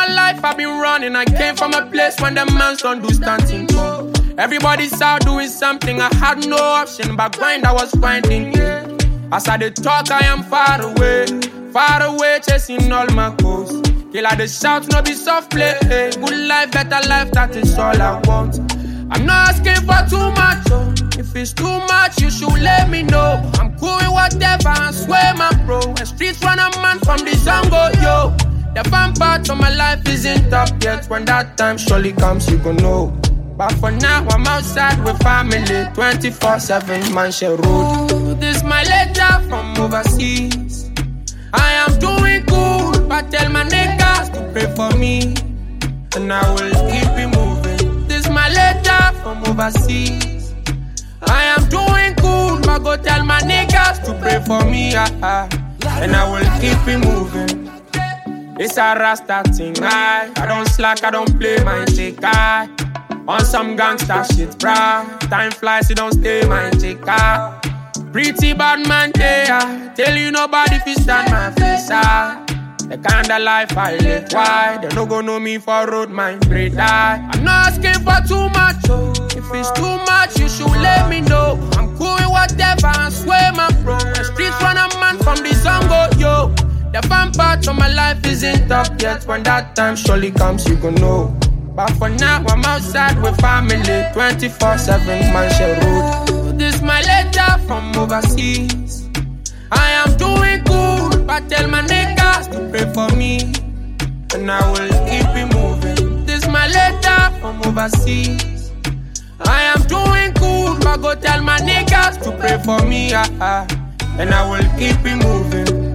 my life I've been running. I came from a place when the man don't do stunting. Everybody's out doing something. I had no option, but grind I was grinding. As I did talk, I am far away, chasing all my goals. Kill I the shout, no be soft play. Good life, better life, that is all I want. I'm not asking for too much. If it's too much, you should let me know. I'm cool with whatever, I swear, man, bro. And streets run a man from the jungle, yo. The fun part of my life isn't up yet. When that time surely comes, you gon' know. But for now, I'm outside with family. 24/7, Mansion Road. This my letter from overseas. I am doing good, but tell my niggas to pray for me. And I will keep it moving. This my letter from overseas. I am doing good, but go tell my niggas to pray for me. And I will keep it moving. It's a Rasta thing, I don't slack, I don't play my take, on some gangsta shit, bruh. Time flies, you don't stay my take, Pretty bad man, yeah. Tell you nobody fi stand my face, The kind of life I live, why? They no go know me for road, my great eye. I'm not asking for too much, If it's too much, you should let me know. I'm cool with whatever, I swear, my bro. The streets run a man from the jungle, yo. The fun part of my life isn't up yet. When that time surely comes, you gon' know. But for now, I'm outside with family. 24/7, Mansion Road. This my letter from overseas. I am doing good, but tell my niggas to pray for me. And I will keep it moving. This my letter from overseas. I am doing good, but go tell my niggas to pray for me. And I will keep it moving.